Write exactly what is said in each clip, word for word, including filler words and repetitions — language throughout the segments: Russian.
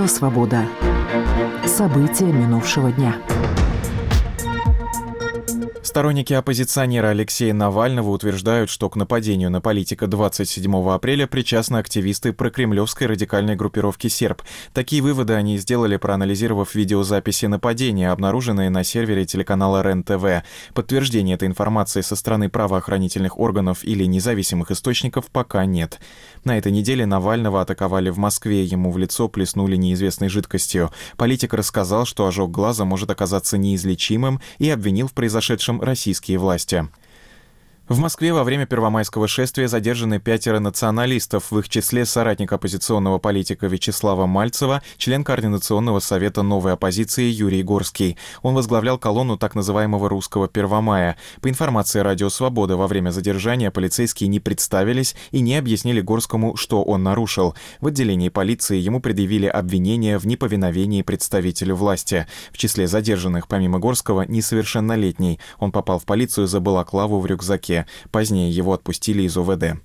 Радио «Свобода». События минувшего дня. Сторонники оппозиционера Алексея Навального утверждают, что к нападению на политика двадцать седьмого апреля причастны активисты прокремлевской радикальной группировки «Серб». Такие выводы они сделали, проанализировав видеозаписи нападения, обнаруженные на сервере телеканала РЕН-ТВ. Подтверждения этой информации со стороны правоохранительных органов или независимых источников пока нет. На этой неделе Навального атаковали в Москве, ему в лицо плеснули неизвестной жидкостью. Политик рассказал, что ожог глаза может оказаться неизлечимым, и обвинил в произошедшем российские власти. В Москве во время первомайского шествия задержаны пятеро националистов, в их числе соратник оппозиционного политика Вячеслава Мальцева, член Координационного совета новой оппозиции Юрий Горский. Он возглавлял колонну так называемого «Русского Первомая». По информации «Радио Свобода», во время задержания полицейские не представились и не объяснили Горскому, что он нарушил. В отделении полиции ему предъявили обвинения в неповиновении представителю власти. В числе задержанных, помимо Горского, несовершеннолетний. Он попал в полицию за балаклаву в рюкзаке. Позднее его отпустили из ОВД.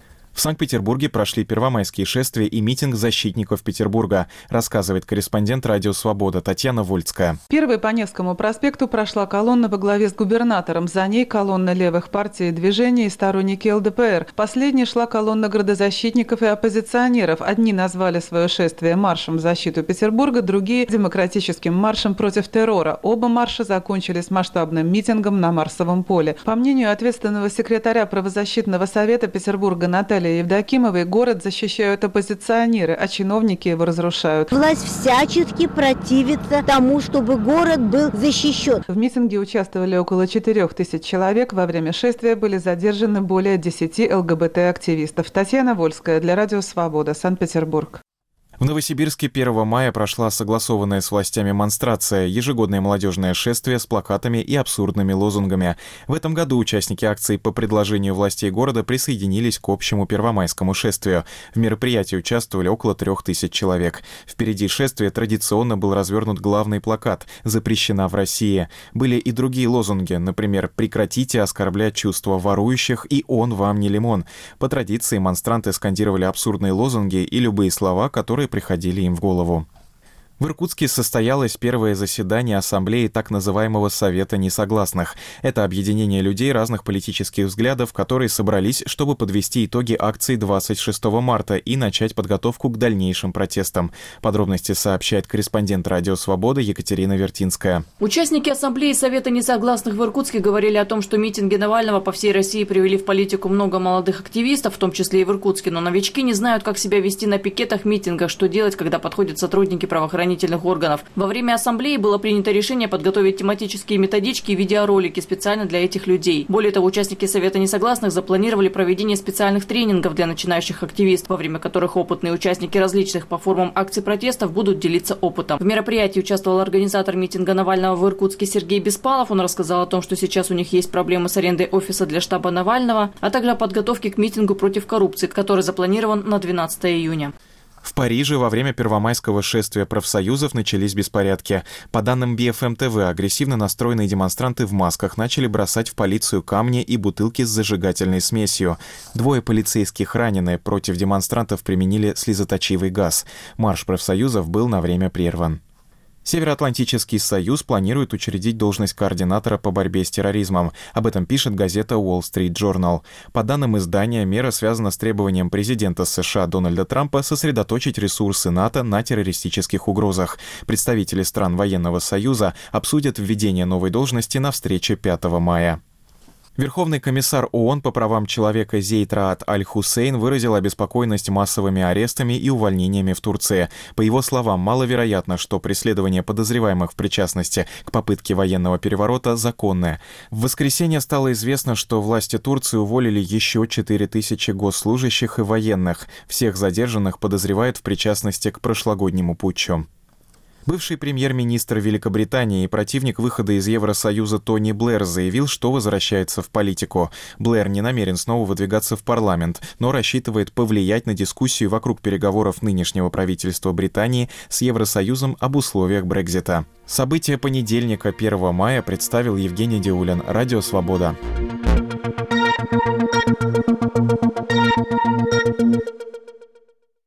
В Санкт-Петербурге прошли первомайские шествия и митинг защитников Петербурга, рассказывает корреспондент «Радио Свобода» Татьяна Вольцкая. Первой по Невскому проспекту прошла колонна во главе с губернатором. За ней колонна левых партий и движений и сторонники ЛДПР. Последней шла колонна градозащитников и оппозиционеров. Одни назвали свое шествие маршем в защиту Петербурга, другие – демократическим маршем против террора. Оба марша закончились масштабным митингом на Марсовом поле. По мнению ответственного секретаря правозащитного совета Петербурга Натальи Евдокимовой, город защищают оппозиционеры, а чиновники его разрушают. Власть всячески противится тому, чтобы город был защищен. В митинге участвовали около четырех тысяч человек. Во время шествия были задержаны более десяти ЛГБТ-активистов. Татьяна Вольская для Радио Свобода, Санкт-Петербург. В Новосибирске первого мая прошла согласованная с властями монстрация, ежегодное молодежное шествие с плакатами и абсурдными лозунгами. В этом году участники акции по предложению властей города присоединились к общему первомайскому шествию. В мероприятии участвовали около трех тысяч человек. Впереди шествия традиционно был развернут главный плакат «Запрещена в России». Были и другие лозунги, например, «Прекратите оскорблять чувства ворующих» и «Он вам не лимон». По традиции монстранты скандировали абсурдные лозунги и любые слова, которые приходили им в голову. В Иркутске состоялось первое заседание Ассамблеи так называемого Совета несогласных. Это объединение людей разных политических взглядов, которые собрались, чтобы подвести итоги акции двадцать шестого марта и начать подготовку к дальнейшим протестам. Подробности сообщает корреспондент «Радио Свобода» Екатерина Вертинская. Участники Ассамблеи Совета несогласных в Иркутске говорили о том, что митинги Навального по всей России привели в политику много молодых активистов, в том числе и в Иркутске, но новички не знают, как себя вести на пикетах, митингах, что делать, когда подходят сотрудники правоохранительных органов. Во время ассамблеи было принято решение подготовить тематические методички и видеоролики специально для этих людей. Более того, участники Совета несогласных запланировали проведение специальных тренингов для начинающих активистов, во время которых опытные участники различных по формам акций протестов будут делиться опытом. В мероприятии участвовал организатор митинга Навального в Иркутске Сергей Беспалов. Он рассказал о том, что сейчас у них есть проблемы с арендой офиса для штаба Навального, а также о подготовке к митингу против коррупции, который запланирован на двенадцатое июня. В Париже во время первомайского шествия профсоюзов начались беспорядки. По данным би эф эм тэ вэ, агрессивно настроенные демонстранты в масках начали бросать в полицию камни и бутылки с зажигательной смесью. Двое полицейских ранены, против демонстрантов применили слезоточивый газ. Марш профсоюзов был на время прерван. Североатлантический союз планирует учредить должность координатора по борьбе с терроризмом. Об этом пишет газета Wall Street Journal. По данным издания, мера связана с требованием президента США Дональда Трампа сосредоточить ресурсы НАТО на террористических угрозах. Представители стран военного союза обсудят введение новой должности на встрече пятого мая. Верховный комиссар ООН по правам человека Зейд Раат Аль-Хусейн выразил обеспокоенность массовыми арестами и увольнениями в Турции. По его словам, маловероятно, что преследование подозреваемых в причастности к попытке военного переворота законное. В воскресенье стало известно, что власти Турции уволили еще четыре тысячи госслужащих и военных. Всех задержанных подозревают в причастности к прошлогоднему путчу. Бывший премьер-министр Великобритании и противник выхода из Евросоюза Тони Блэр заявил, что возвращается в политику. Блэр не намерен снова выдвигаться в парламент, но рассчитывает повлиять на дискуссию вокруг переговоров нынешнего правительства Британии с Евросоюзом об условиях Брексита. События понедельника, первого мая, представил Евгений Диулин, Радио Свобода.